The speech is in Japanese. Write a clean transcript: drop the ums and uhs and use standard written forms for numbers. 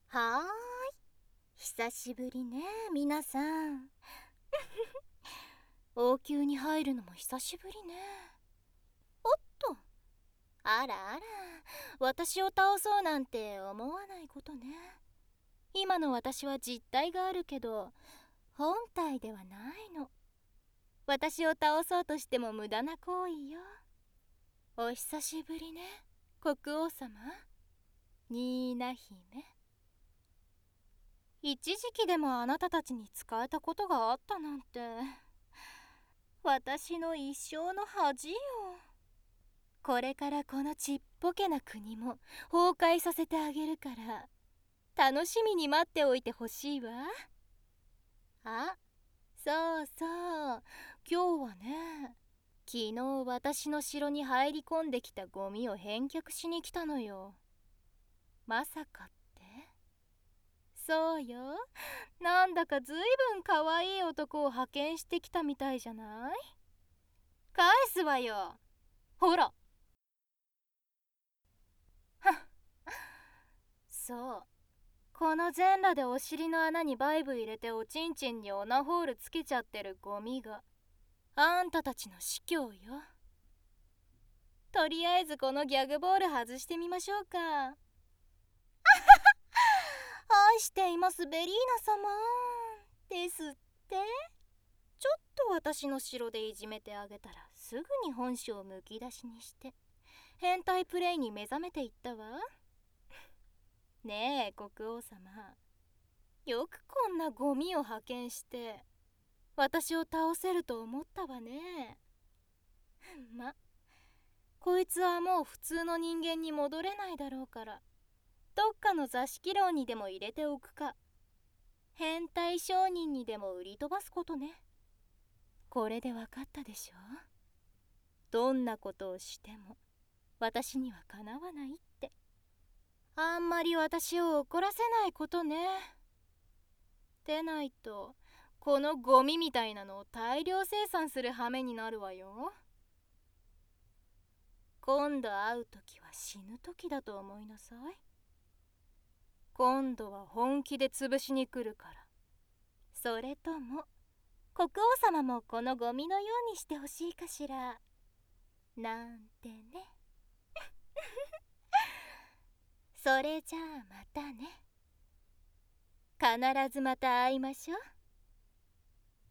はーい、久しぶりね、皆さん。王宮に入るのも久しぶりね。おっと、あらあら、私を倒そうなんて思わないことね。今の私は実体があるけど、本体ではないの。私を倒そうとしても無駄な行為よ。お久しぶりね、国王様、ニーナ姫。一時期でもあなたたちに使えたことがあったなんて、私の一生の恥よ。これからこのちっぽけな国も崩壊させてあげるから、楽しみに待っておいてほしいわ。あ、そうそう、今日はね、昨日私の城に入り込んできたゴミを返却しに来たのよ。まさかって？そうよ、なんだかずいぶんかわいい男を派遣してきたみたいじゃない？返すわよ、ほら。そう、この全裸でお尻の穴にバイブ入れておちんちんにオナホールつけちゃってるゴミがあんたたちの司教よ。とりあえずこのギャグボール外してみましょうか。愛していますベリーナ様ですって。ちょっと私の城でいじめてあげたらすぐに本性をむき出しにして変態プレイに目覚めていったわ。ねえ国王様、よくこんなゴミを派遣して私を倒せると思ったわね。こいつはもう普通の人間に戻れないだろうから、どっかの座敷牢にでも入れておくか、変態商人にでも売り飛ばすことね。これで分かったでしょ？どんなことをしても私にはかなわないって。あんまり私を怒らせないことね。でないとこのゴミみたいなのを大量生産する羽目になるわよ。今度会う時は死ぬ時だと思いなさい。今度は本気で潰しに来るから。それとも国王様もこのゴミのようにしてほしいかしら、なんてね。それじゃあまたね。必ずまた会いましょう。